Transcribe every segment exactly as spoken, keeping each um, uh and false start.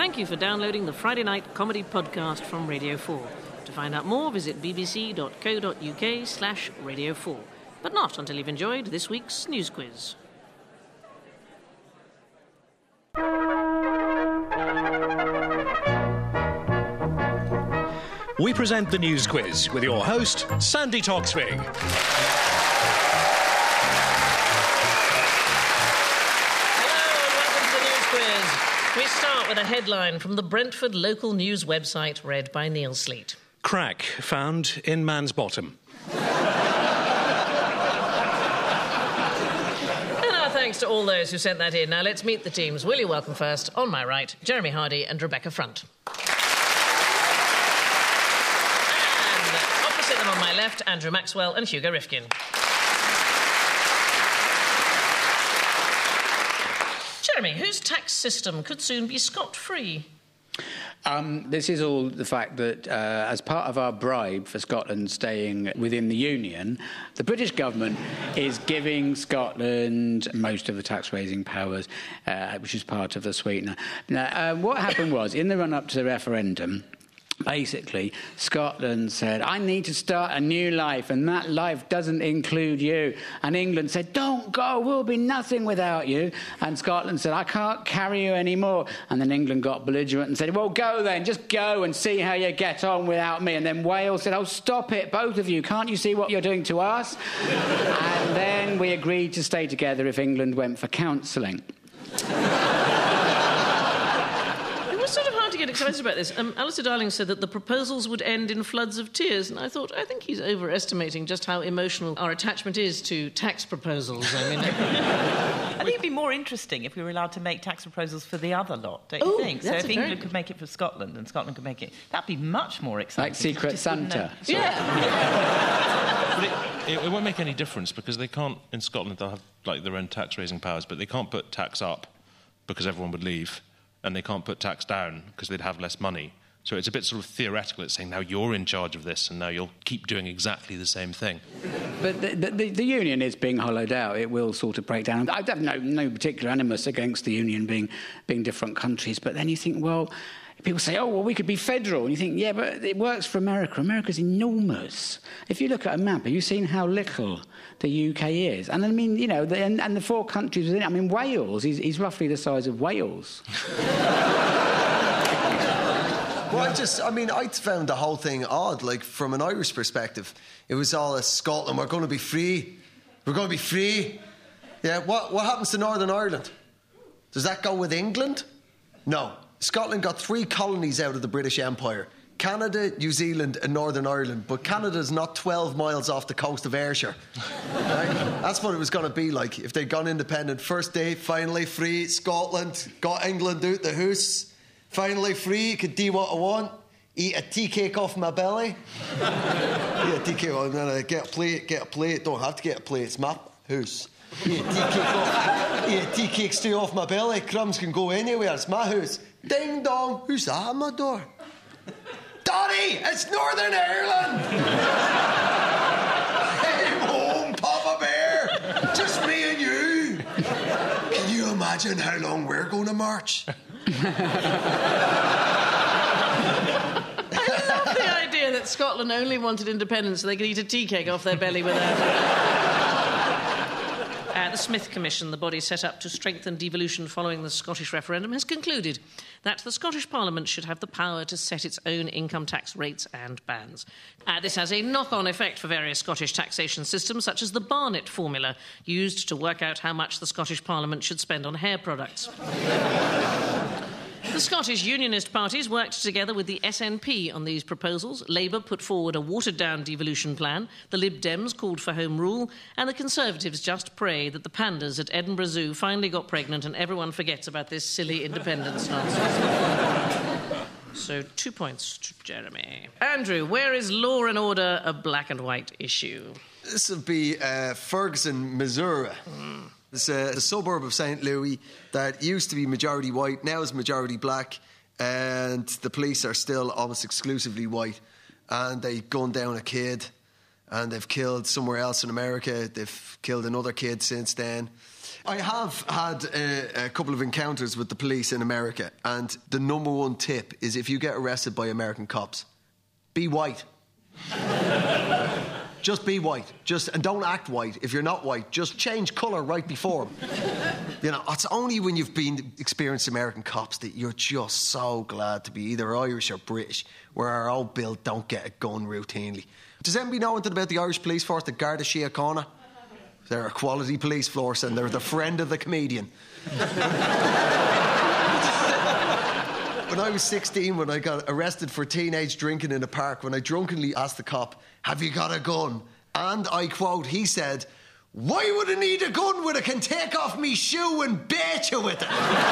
Thank you for downloading the Friday Night Comedy Podcast from Radio four. To find out more, visit bbc.co.uk slash Radio four. But not until you've enjoyed this week's news quiz. We present the news quiz with your host, Sandy Toksvig. We start with a headline from the Brentford local news website read by Neil Sleet. Crack found in man's bottom. And our thanks to all those who sent that in. Now let's meet the teams. Will you welcome first, on my right, Jeremy Hardy and Rebecca Front. And opposite them on my left, Andrew Maxwell and Hugo Rifkin. Jeremy, whose tax system could soon be scot-free? Um, this is all the fact that, uh, as part of our bribe for Scotland staying within the Union, the British government is giving Scotland most of the tax-raising powers, uh, which is part of the sweetener. Now, uh, what happened was, in the run-up to the referendum, basically, Scotland said, I need to start a new life, and that life doesn't include you. And England said, don't go, we'll be nothing without you. And Scotland said, I can't carry you anymore. And then England got belligerent and said, well, go then, just go and see how you get on without me. And then Wales said, oh, stop it, both of you, can't you see what you're doing to us? And then we agreed to stay together if England went for counselling. It's sort of hard to get excited about this. Um, Alistair Darling said that the proposals would end in floods of tears, and I thought, I think he's overestimating just how emotional our attachment is to tax proposals. I mean, I think it'd be more interesting if we were allowed to make tax proposals for the other lot, don't you Ooh, think? So that's if a England very could make it for Scotland and Scotland could make it, that'd be much more exciting. Like Secret Just wouldn't Santa. know. yeah. But it, it, it won't make any difference because they can't, in Scotland, they'll have like their own tax-raising powers, but they can't put tax up because everyone would leave, and they can't put tax down because they'd have less money. So it's a bit sort of theoretical. It's saying, now you're in charge of this, and now you'll keep doing exactly the same thing. But the, the, the union is being hollowed out. It will sort of break down. I have no, no particular animus against the union being, being different countries, but then you think, well, people say, oh, well, we could be federal. And you think, yeah, but it works for America. America's enormous. If you look at a map, have you seen how little the U K is? And I mean, you know, the, and, and the four countries within it, I mean, Wales is, is roughly the size of Wales. Well, I just, I mean, I found the whole thing odd, like, from an Irish perspective. It was all a Scotland, we're going to be free. We're going to be free. Yeah, what, what happens to Northern Ireland? Does that go with England? No. Scotland got three colonies out of the British Empire. Canada, New Zealand and Northern Ireland. But Canada's not twelve miles off the coast of Ayrshire. Right? That's what it was going to be like if they'd gone independent. First day, finally free, Scotland, got England out the house. Finally free, could do what I want. Eat a tea cake off my belly. Eat a tea cake, and then I get a plate, get a plate. Don't have to get a plate, it's my house. Eat a tea cake off, eat a tea cake straight off my belly. Crumbs can go anywhere, it's my house. Ding dong, who's that at my door? Donny, it's Northern Ireland. Hey home, Papa Bear. Just me and you. Can you imagine how long we're going to march? I love the idea that Scotland only wanted independence so they could eat a tea cake off their belly without uh, the Smith Commission, the body set up to strengthen devolution following the Scottish referendum, has concluded that the Scottish Parliament should have the power to set its own income tax rates and bands. Uh, this has a knock-on effect for various Scottish taxation systems, such as the Barnett formula, used to work out how much the Scottish Parliament should spend on hair products. The Scottish Unionist parties worked together with the S N P on these proposals. Labour put forward a watered-down devolution plan, the Lib Dems called for Home Rule, and the Conservatives just pray that the pandas at Edinburgh Zoo finally got pregnant and everyone forgets about this silly independence nonsense. So, two points to Jeremy. Andrew, where is law and order a black and white issue? This would be uh, Ferguson, Missouri. Mm. It's a, a suburb of Saint Louis that used to be majority white, now is majority black, and the police are still almost exclusively white. And they've gunned down a kid, and they've killed somewhere else in America. They've killed another kid since then. I have had a, a couple of encounters with the police in America, and the number one tip is if you get arrested by American cops, be white. Just be white. Just and don't act white. If you're not white, just change colour right before them. You know, it's only when you've been experienced American cops that you're just so glad to be either Irish or British, where our old Bill don't get a gun routinely. Does anybody know anything about the Irish police force, the Garda Síochána? They're a quality police force, and they're the friend of the comedian. When I was sixteen, when I got arrested for teenage drinking in a park, when I drunkenly asked the cop, "Have you got a gun?" And I quote, he said, "Why would I need a gun when I can take off me shoe and bait you with it?"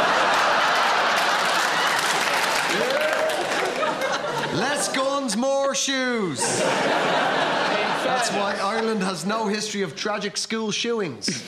Less guns, more shoes. That's why Ireland has no history of tragic school shootings.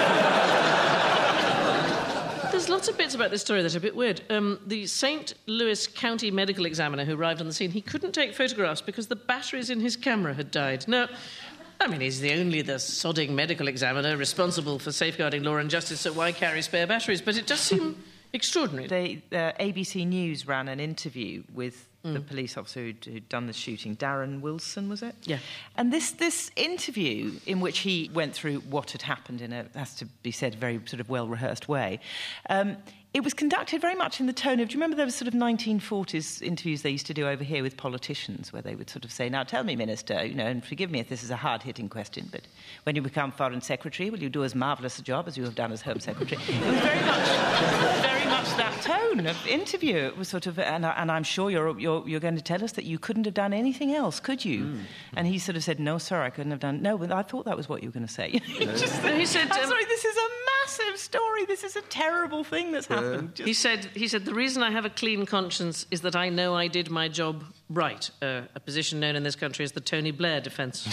There's lots of bits about this story that are a bit weird. Um, the Saint Louis County medical examiner who arrived on the scene, he couldn't take photographs because the batteries in his camera had died. Now, I mean, he's the only the sodding medical examiner responsible for safeguarding law and justice, so why carry spare batteries? But it does seem extraordinary. The uh, A B C News ran an interview with Mm. the police officer who'd, who'd done the shooting, Darren Wilson, was it? Yeah. And this this interview, in which he went through what had happened in a, has to be said, very sort of well-rehearsed way, um, it was conducted very much in the tone of, do you remember those sort of nineteen forties interviews they used to do over here with politicians, where they would sort of say, "Now tell me, Minister, you know, and forgive me if this is a hard-hitting question, but when you become Foreign Secretary, will you do as marvellous a job as you have done as Home Secretary?" It was very much, very much that tone of interview. It was sort of, and, and I'm sure you're, you're you're going to tell us that you couldn't have done anything else, could you? Mm. And he sort of said, "No, sir, I couldn't have done." No, but I thought that was what you were going to say. Just, No, he said, I'm um, sorry, this is a massive story. This is a terrible thing that's happened. Just... He said, he said, "The reason I have a clean conscience is that I know I did my job right," uh, a position known in this country as the Tony Blair defence.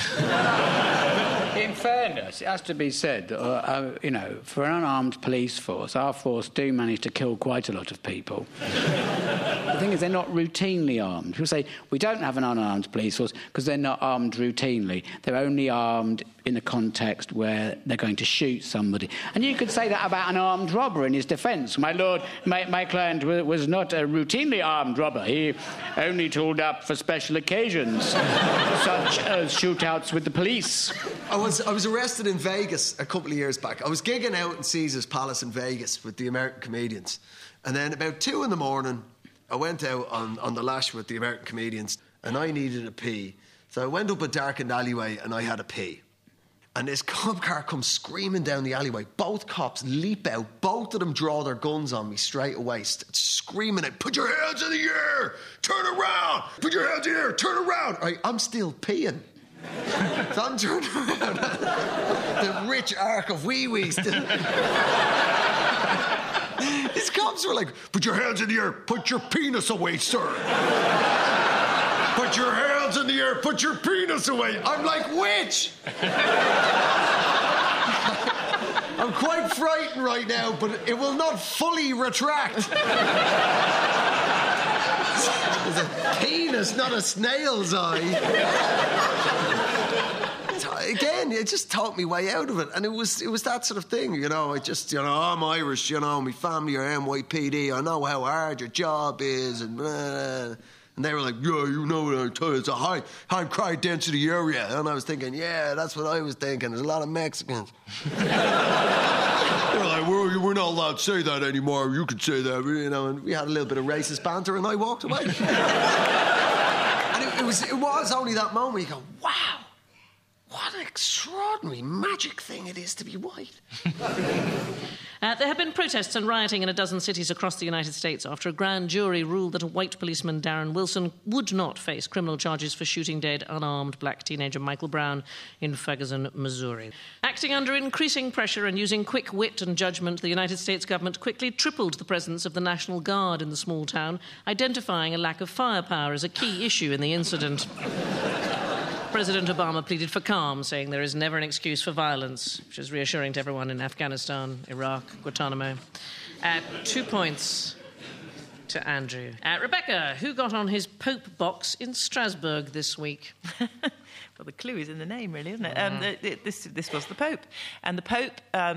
In fairness, it has to be said, uh, uh, you know, for an unarmed police force, our force do manage to kill quite a lot of people. The thing is, they're not routinely armed. People say, we don't have an unarmed police force because they're not armed routinely. They're only armed in a context where they're going to shoot somebody. And you could say that about an armed robber in his defence. My lord, my, my client was not a routinely armed robber. He only tooled up for special occasions, such as shootouts with the police. I was I was arrested in Vegas a couple of years back. I was gigging out in Caesar's Palace in Vegas with the American comedians. And then about two in the morning, I went out on, on the lash with the American comedians, and I needed a pee. So I went up a darkened alleyway and I had a pee. And this cop car comes screaming down the alleyway. Both cops leap out. Both of them draw their guns on me straight away, st- screaming out, "Put your hands in the air! Turn around! Put your hands in the air! Turn around!" Right, I'm still peeing. So I'm turning around. The rich arc of wee-wees. These cops were like, "Put your hands in the air! Put your penis away, sir! Put your hands in the air! Put your penis away!" I'm like, which? I'm quite frightened right now, but it will not fully retract. It's a penis, not a snail's eye. Again, it just taught me way out of it, and it was it was that sort of thing, you know. I just, you know, I'm Irish, you know, my family are N Y P D. I know how hard your job is, and blah. And they were like, "Yeah, you know what I tell you, it's a high high crime density area." And I was thinking, yeah, that's what I was thinking. There's a lot of Mexicans. They were like, well, we're not allowed to say that anymore. You could say that, you know. And we had a little bit of racist banter, and I walked away. And it, it was it was only that moment you go, wow. What an extraordinary magic thing it is to be white. Uh, there have been protests and rioting in a dozen cities across the United States after a grand jury ruled that a white policeman, Darren Wilson, would not face criminal charges for shooting dead unarmed black teenager Michael Brown in Ferguson, Missouri. Acting under increasing pressure and using quick wit and judgment, the United States government quickly tripled the presence of the National Guard in the small town, identifying a lack of firepower as a key issue in the incident. President Obama pleaded for calm, saying there is never an excuse for violence, which is reassuring to everyone in Afghanistan, Iraq, Guantanamo. Uh, two points to Andrew. Uh, Rebecca, who got on his Pope box in Strasbourg this week? Well, the clue is in the name, really, isn't it? Um, the, the, this, this was the Pope. And the Pope um,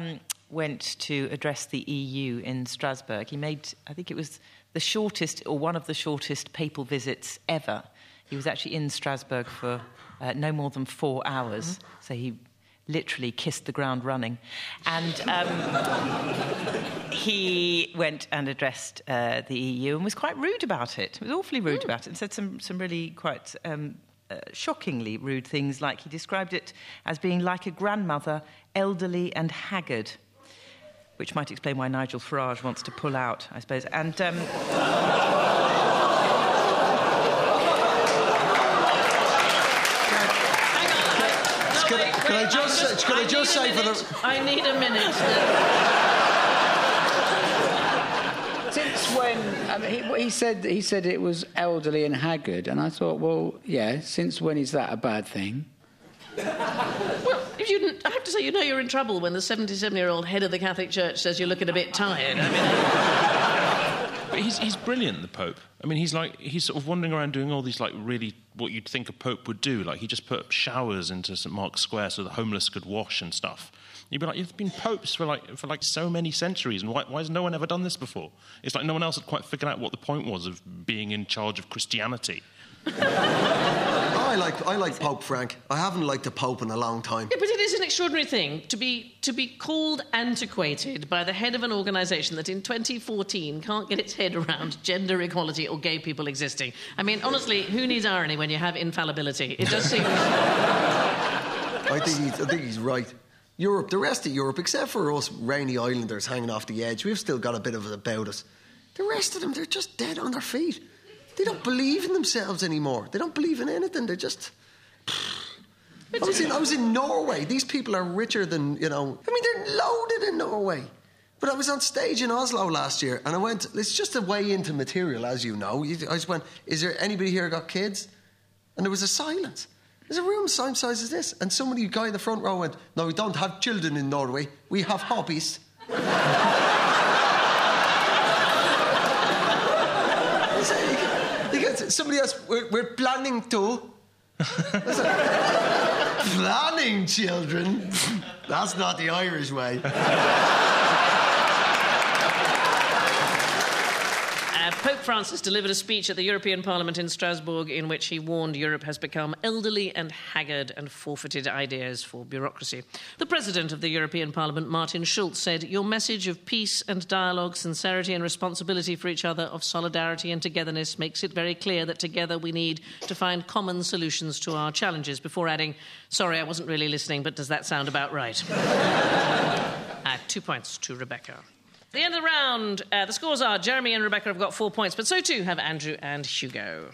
went to address the E U in Strasbourg, he made, I think it was the shortest, or one of the shortest papal visits ever. He was actually in Strasbourg for uh, no more than four hours, mm-hmm. so he literally kissed the ground running. And um, he went and addressed uh, the E U and was quite rude about it. He was awfully rude mm. about it and said some, some really quite um, uh, shockingly rude things, like he described it as being like a grandmother, elderly and haggard, which might explain why Nigel Farage wants to pull out, I suppose. And... Um, Can I, can I just, I just, can I just say for the... I need a minute. Since when... I mean, he, he, said, he said it was elderly and haggard, and I thought, well, yeah, since when is that a bad thing? Well, if you didn't, I have to say, you know you're in trouble when the seventy-seven-year-old head of the Catholic Church says you're looking a bit tired. I mean... But he's, he's brilliant, the Pope. I mean, he's like, he's sort of wandering around doing all these, like, really, what you'd think a Pope would do. Like, he just put showers into St Mark's Square so the homeless could wash and stuff. You'd be like, you've been popes for, like, for, like, so many centuries, and why, why has no one ever done this before? It's like no one else had quite figured out what the point was of being in charge of Christianity. I like I like Pope Frank. I haven't liked a Pope in a long time. Yeah, but it is an extraordinary thing to be to be called antiquated by the head of an organisation that in twenty fourteen can't get its head around gender equality or gay people existing. I mean, honestly, who needs irony when you have infallibility? It just seems... I think he's, I think he's right. Europe, the rest of Europe, except for us rainy islanders hanging off the edge, we've still got a bit of it about us. The rest of them, they're just dead on their feet. They don't believe in themselves anymore. They don't believe in anything. They're just... I was in, I was in Norway. These people are richer than, you know... I mean, they're loaded in Norway. But I was on stage in Oslo last year, and I went... It's just a way into material, as you know. I just went, is there anybody here got kids? And there was a silence. There's a room same size as this. And somebody, guy in the front row went, no, we don't have children in Norway. We have hobbies. Somebody else, we're, we're planning to. Planning children? That's not the Irish way. Uh, Pope Francis delivered a speech at the European Parliament in Strasbourg in which he warned Europe has become elderly and haggard and forfeited ideas for bureaucracy. The President of the European Parliament, Martin Schulz, said, your message of peace and dialogue, sincerity and responsibility for each other, of solidarity and togetherness makes it very clear that together we need to find common solutions to our challenges, before adding, sorry, I wasn't really listening, but does that sound about right? uh, two points to Rebecca. At the end of the round, uh, the scores are Jeremy and Rebecca have got four points, but so too have Andrew and Hugo.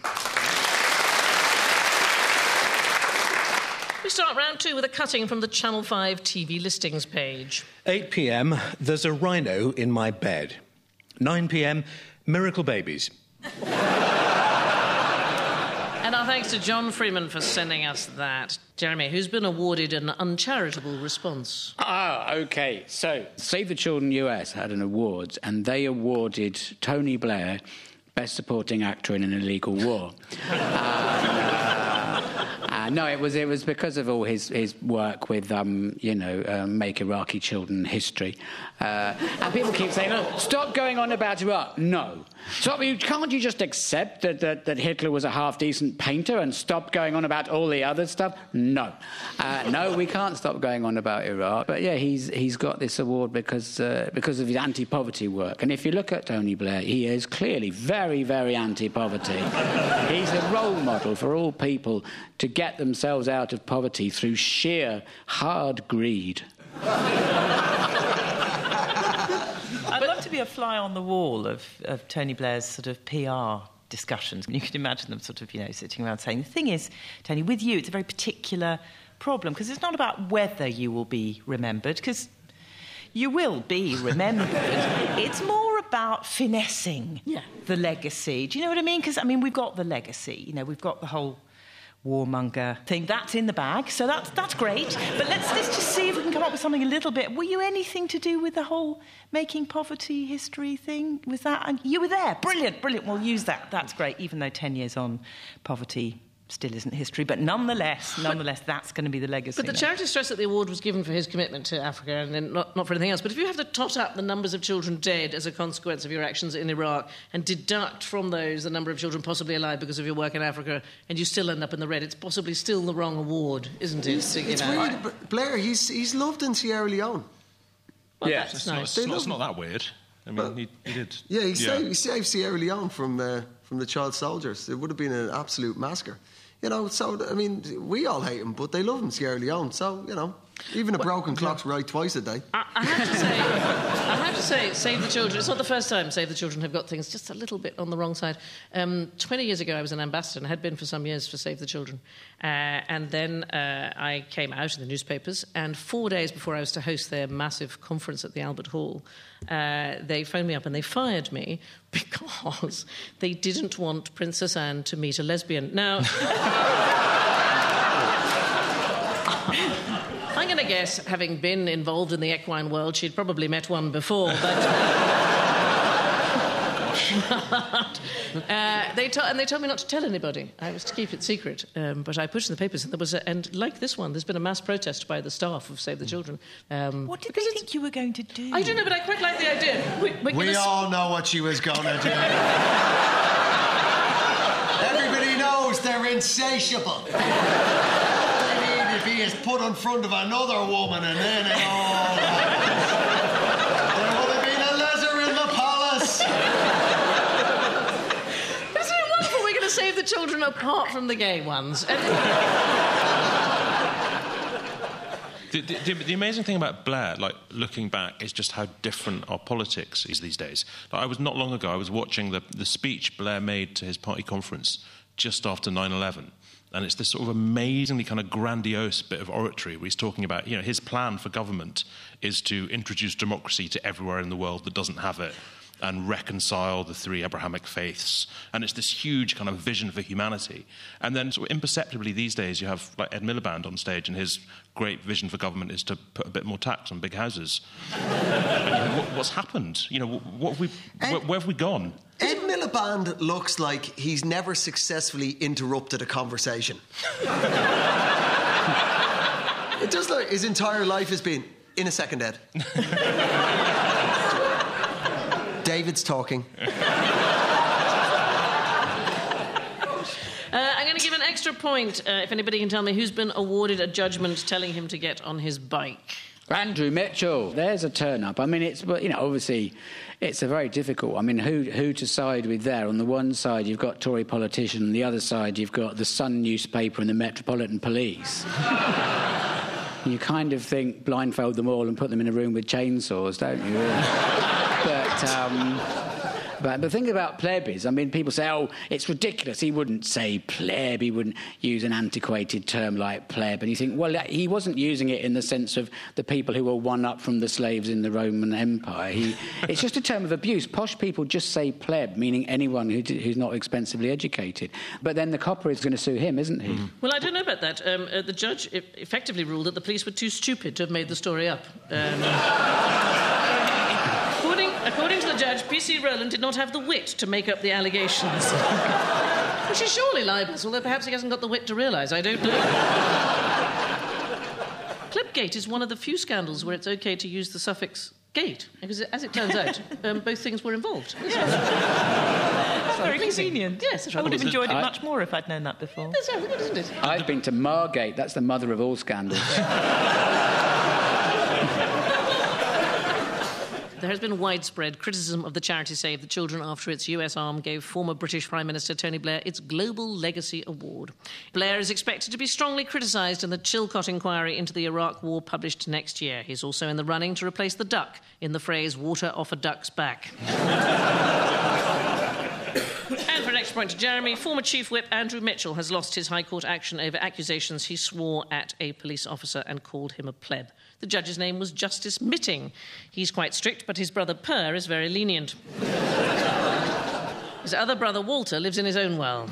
We start round two with a cutting from the Channel five T V listings page. eight p.m, there's a rhino in my bed. nine p.m, miracle babies. And our thanks to John Freeman for sending us that. Jeremy, who's been awarded an uncharitable response? Ah, OK. So, Save the Children U S had an awards, and they awarded Tony Blair Best Supporting Actor in an Illegal War. um, uh, uh, no, it was it was because of all his, his work with, um, you know, uh, Make Iraqi Children History. Uh, and people keep saying, oh, stop going on about Iraq. No. Stop, you, can't you just accept that, that, that Hitler was a half-decent painter and stop going on about all the other stuff? No. Uh, no, we can't stop going on about Iraq. But, yeah, he's he's got this award because, uh, because of his anti-poverty work. And if you look at Tony Blair, he is clearly very, very anti-poverty. He's a role model for all people to get themselves out of poverty through sheer hard greed. I'd love to be a fly on the wall of, of Tony Blair's sort of P R discussions. You can imagine them sort of, you know, sitting around saying, the thing is, Tony, with you, it's a very particular problem, because it's not about whether you will be remembered, because you will be remembered. It's more about finessing yeah. the legacy. Do you know what I mean? Because, I mean, we've got the legacy. You know, we've got the whole warmonger thing. That's in the bag, so that's that's great. But let's, let's just see if we can come up with something a little bit. Were you anything to do with the whole making poverty history thing? Was that... And you were there. Brilliant, brilliant. We'll use that. That's great, even though ten years on, poverty still isn't history, but nonetheless, nonetheless, that's going to be the legacy. But the charity stressed that the award was given for his commitment to Africa and then not, not for anything else. But if you have to tot up the numbers of children dead as a consequence of your actions in Iraq and deduct from those the number of children possibly alive because of your work in Africa, and you still end up in the red, it's possibly still the wrong award, isn't it? It's, it's weird, but Blair, he's, he's loved in Sierra Leone. Well, yeah, that's It's, nice. not, it's, not, it's not that weird. I mean, Well, he, he did. Yeah, he, Saved, he saved Sierra Leone from, uh, from the child soldiers. It would have been an absolute massacre. You know, so, I mean, we all hate him, but they love him, Sierra Leone. So, you know, even a broken clock's right twice a day. I, I have to say, I have to say, Save the Children. It's not the first time Save the Children have got things just a little bit on the wrong side. Um, Twenty years ago, I was an ambassador and had been for some years for Save the Children, uh, and then uh, I came out in the newspapers. And four days before I was to host their massive conference at the Albert Hall, uh, they phoned me up and they fired me because they didn't want Princess Anne to meet a lesbian. Now. I'm going to guess, having been involved in the equine world, she'd probably met one before, but... uh, they to- and they told me not to tell anybody. I was to keep it secret, um, but I put it in the papers, and there was a, and like this one, there's been a mass protest by the staff of Save the Children. Um, What did they think you were going to do? I don't know, but I quite like the idea. We, we're We gonna all know what she was going to do. Everybody knows they're insatiable. If he is put in front of another woman and then it all happens. There would have been a leisure in the palace. Isn't it wonderful? We're going to save the children apart from the gay ones. And... The, the, the amazing thing about Blair, like looking back, is just how different our politics is these days. Like, I was not long ago, I was watching the, the speech Blair made to his party conference just after nine eleven. And it's this sort of amazingly kind of grandiose bit of oratory where he's talking about, you know, his plan for government is to introduce democracy to everywhere in the world that doesn't have it and reconcile the three Abrahamic faiths. And it's this huge kind of vision for humanity. And then sort of imperceptibly these days you have like Ed Miliband on stage and his great vision for government is to put a bit more tax on big houses. And, you know, what, what's happened? You know, what have we, Ed, where, where have we gone? Ed Miliband looks like he's never successfully interrupted a conversation. It does look, his entire life has been, in a second, Ed. David's talking. Uh, I'm going to give an extra point uh, if anybody can tell me who's been awarded a judgment telling him to get on his bike. Andrew Mitchell, there's a turn-up. I mean, it's, you know, obviously, it's a very difficult... I mean, who who to side with there? On the one side, you've got Tory politician, on the other side, you've got the Sun newspaper and the Metropolitan Police. You kind of think blindfold them all and put them in a room with chainsaws, don't you, really? But... Um, But the thing about pleb is, I mean, people say, oh, it's ridiculous. He wouldn't say pleb. He wouldn't use an antiquated term like pleb. And you think, well, he wasn't using it in the sense of the people who were one up from the slaves in the Roman Empire. He, it's just a term of abuse. Posh people just say pleb, meaning anyone who, who's not expensively educated. But then the copper is going to sue him, isn't he? Mm. Well, I don't know about that. Um, uh, the judge effectively ruled that the police were too stupid to have made the story up. Um... According, according to the judge, P C Rowland did not have the wit to make up the allegations. Which is surely libelous, although perhaps he hasn't got the wit to realise. I don't know. Plebgate is one of the few scandals where it's OK to use the suffix gate, because as it turns out, um, both things were involved. Yes. That's very convenient. Yes, I would have enjoyed it I... much more if I'd known that before. That's very good, isn't it? I've been to Margate. That's the mother of all scandals. There has been widespread criticism of the charity Save the Children after its U S arm gave former British Prime Minister Tony Blair its Global Legacy Award. Blair is expected to be strongly criticised in the Chilcot inquiry into the Iraq War published next year. He's also in the running to replace the duck in the phrase water off a duck's back. And for an extra point to Jeremy, former Chief Whip Andrew Mitchell has lost his High Court action over accusations he swore at a police officer and called him a pleb. The judge's name was Justice Mitting. He's quite strict, but his brother Per is very lenient. His other brother Walter lives in his own well.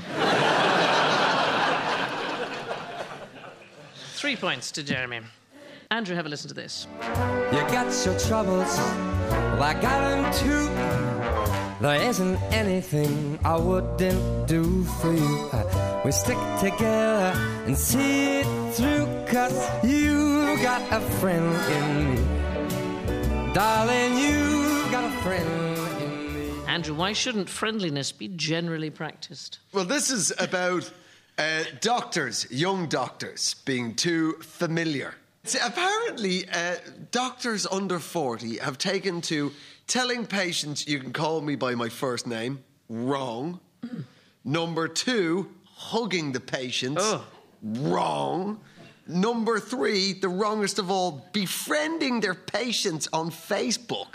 Three points to Jeremy. Andrew, have a listen to this. You got your troubles, well, I got them too. There isn't anything I wouldn't do for you. Uh, we stick together and see it through, 'cause you got a friend in me. Darling, you got a friend in me. Andrew, why shouldn't friendliness be generally practiced? Well, this is about uh, doctors, young doctors, being too familiar. See, apparently, uh, doctors under forty have taken to telling patients, you can call me by my first name. Wrong. Mm. Number two, hugging the patients. Oh. Wrong. Number three, the wrongest of all, befriending their patients on Facebook.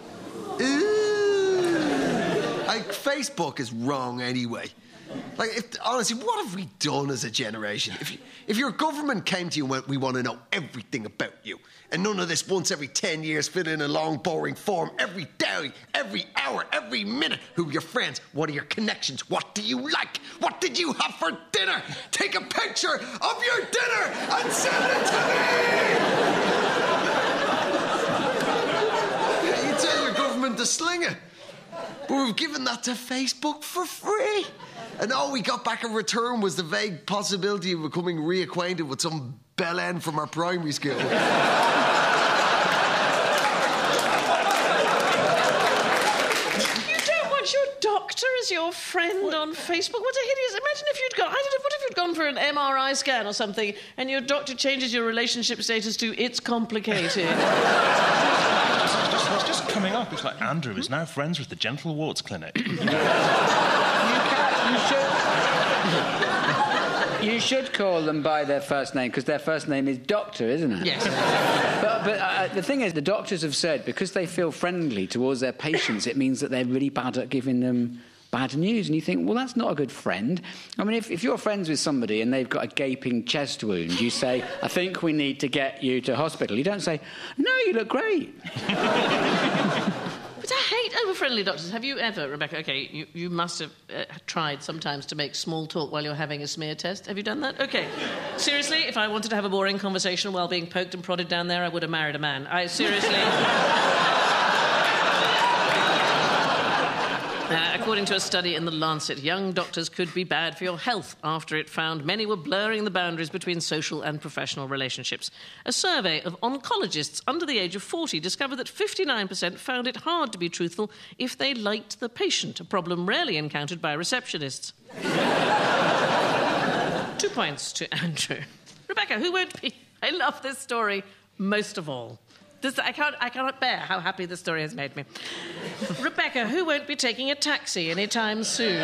Ooh. Like, Facebook is wrong anyway. Like, if, honestly, what have we done as a generation? If, you, if your government came to you and went, we want to know everything about you, and none of this once every ten years, fill in a long, boring form every day, every hour, every minute. Who are your friends? What are your connections? What do you like? What did you have for dinner? Take a picture of your dinner and send it to me! You tell your government to sling it. But we've given that to Facebook for free. And all we got back in return was the vague possibility of becoming reacquainted with some bellend from our primary school. You don't want your doctor as your friend what? on Facebook? What a hideous... Imagine if you'd gone... I don't know, what if you'd gone for an M R I scan or something and your doctor changes your relationship status to it's complicated? It's just coming up. It's like, Andrew is now friends with the Gentle Warts Clinic. You can, you should... You should call them by their first name, because their first name is Doctor, isn't it? Yes. But, but uh, the thing is, the doctors have said, because they feel friendly towards their patients, it means that they're really bad at giving them bad news. And you think, well, that's not a good friend. I mean, if, if you're friends with somebody and they've got a gaping chest wound, you say, I think we need to get you to hospital. You don't say, no, you look great. But I hate over-friendly doctors. Have you ever, Rebecca, OK, you, you must have uh, tried sometimes to make small talk while you're having a smear test. Have you done that? OK. Seriously, if I wanted to have a boring conversation while being poked and prodded down there, I would have married a man. I seriously... Uh, according to a study in The Lancet, young doctors could be bad for your health after it found many were blurring the boundaries between social and professional relationships. A survey of oncologists under the age of forty discovered that fifty-nine percent found it hard to be truthful if they liked the patient, a problem rarely encountered by receptionists. Two points to Andrew. Rebecca, who won't be... I love this story most of all. This, I, can't, I cannot bear how happy this story has made me. Rebecca, who won't be taking a taxi anytime soon?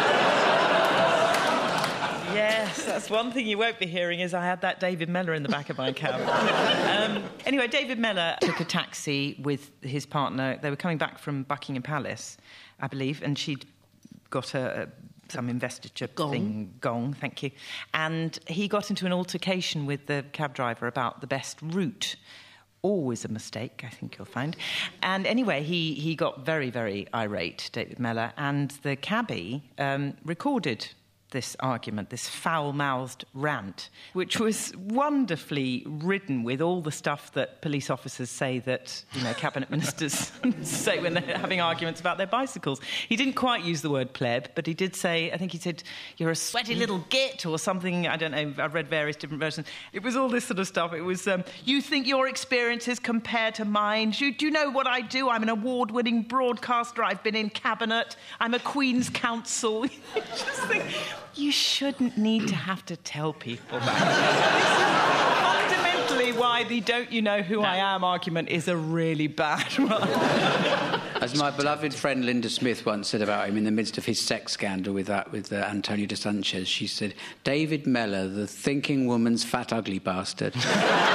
Yes, that's one thing you won't be hearing is I had that David Mellor in the back of my cab. um, anyway, David Mellor took a taxi with his partner. They were coming back from Buckingham Palace, I believe, and she'd got a... a some investiture gong. thing, gong, thank you. And he got into an altercation with the cab driver about the best route. Always a mistake, I think you'll find. And anyway, he, he got very, very irate, David Mellor, and the cabbie um, recorded this argument, this foul-mouthed rant, which was wonderfully ridden with all the stuff that police officers say that, you know, cabinet ministers say when they're having arguments about their bicycles. He didn't quite use the word pleb, but he did say, I think he said, you're a sweaty little git or something. I don't know, I've read various different versions. It was all this sort of stuff. It was, um, you think your experiences compare to mine? Do, do you know what I do? I'm an award-winning broadcaster. I've been in cabinet. I'm a Queen's Counsel. Just think... You shouldn't need to have to tell people that. This is fundamentally why the don't you know who no. I am argument is a really bad one. As my beloved friend Linda Smith once said about him in the midst of his sex scandal with that with uh, Antonio de Sanchez, she said, David Mellor, the thinking woman's fat ugly bastard. I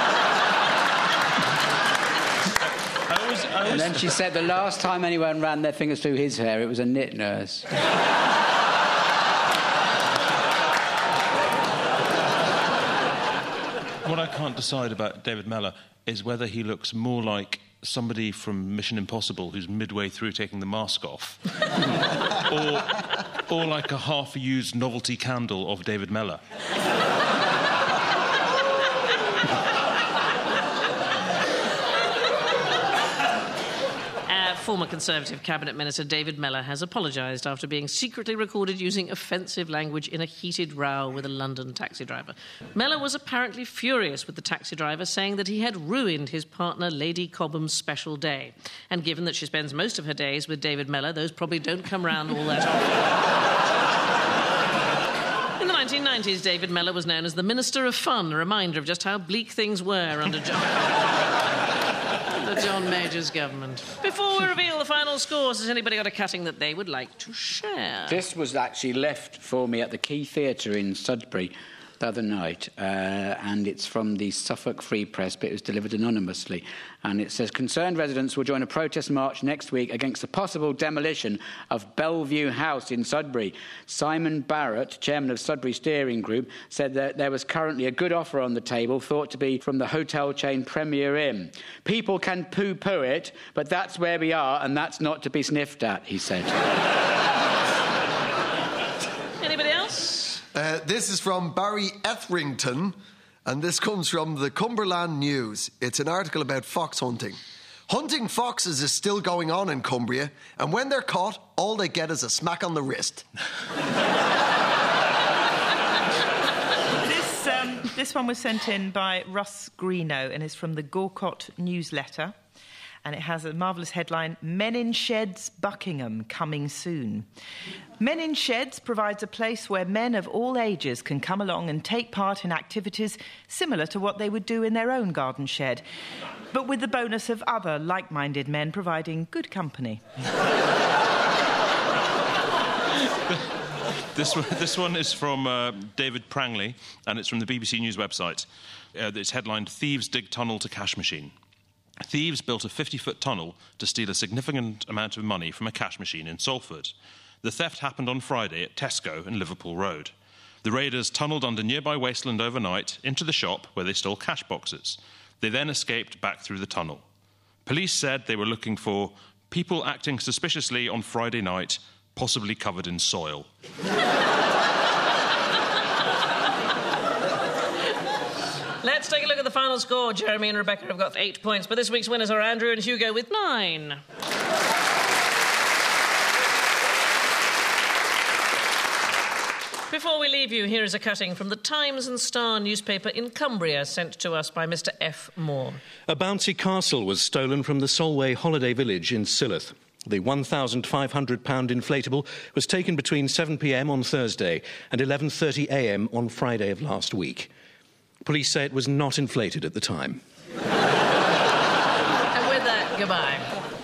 was, I was... And then she said the last time anyone ran their fingers through his hair, it was a knit nurse. What I can't decide about David Mellor is whether he looks more like somebody from Mission Impossible who's midway through taking the mask off, or, or like a half-used novelty candle of David Mellor. former Conservative Cabinet Minister David Mellor has apologised after being secretly recorded using offensive language in a heated row with a London taxi driver. Mellor was apparently furious with the taxi driver, saying that he had ruined his partner Lady Cobham's special day. And given that she spends most of her days with David Mellor, those probably don't come round all that often. In the nineteen nineties, David Mellor was known as the Minister of Fun, a reminder of just how bleak things were under John... the John Major's government. Before we reveal the final scores, has anybody got a cutting that they would like to share? This was actually left for me at the Key Theatre in Sudbury the other night, uh, and it's from the Suffolk Free Press, but it was delivered anonymously. And it says, concerned residents will join a protest march next week against the possible demolition of Bellevue House in Sudbury. Simon Barrett, chairman of Sudbury Steering Group, said that there was currently a good offer on the table, thought to be from the hotel chain Premier Inn. People can poo-poo it, but that's where we are, and that's not to be sniffed at, he said. Anybody else? Uh, this is from Barry Etherington, and this comes from the Cumberland News. It's an article about fox hunting. Hunting foxes is still going on in Cumbria, and when they're caught, all they get is a smack on the wrist. this, um, this one was sent in by Russ Greeno and is from the Gorcott Newsletter. And it has a marvellous headline, Men in Sheds, Buckingham, coming soon. Men in Sheds provides a place where men of all ages can come along and take part in activities similar to what they would do in their own garden shed, but with the bonus of other like-minded men providing good company. This one, this one is from uh, David Prangley, and it's from the B B C News website. Uh, it's headlined, Thieves Dig Tunnel to Cash Machine. Thieves built a fifty-foot tunnel to steal a significant amount of money from a cash machine in Salford. The theft happened on Friday at Tesco in Liverpool Road. The raiders tunnelled under nearby wasteland overnight into the shop where they stole cash boxes. They then escaped back through the tunnel. Police said they were looking for people acting suspiciously on Friday night, possibly covered in soil. Let's take a look at the final score. Jeremy and Rebecca have got eight points, but this week's winners are Andrew and Hugo with nine. Before we leave you, here is a cutting from the Times and Star newspaper in Cumbria, sent to us by Mister F. Moore. A bouncy castle was stolen from the Solway holiday village in Silloth. The one thousand five hundred pound inflatable was taken between seven p m on Thursday and eleven thirty a m on Friday of last week. Police say it was not inflated at the time. And with that, goodbye.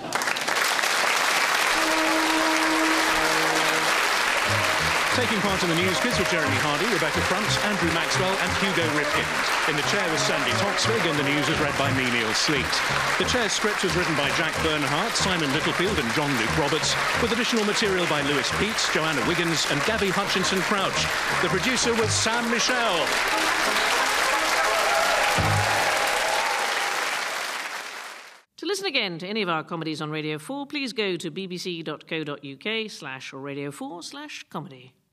Taking part in the news quiz were Jeremy Hardy, Rebecca Front, Andrew Maxwell and Hugo Ripkin. In the chair was Sandy Toxvig and the news was read by me, Neil Sleet. The chair's script was written by Jack Bernhardt, Simon Littlefield and John Luke Roberts, with additional material by Lewis Peats, Joanna Wiggins and Gabby Hutchinson-Crouch. The producer was Sam Michelle. To listen again to any of our comedies on Radio four, please go to bbc.co.uk slash Radio four slash comedy.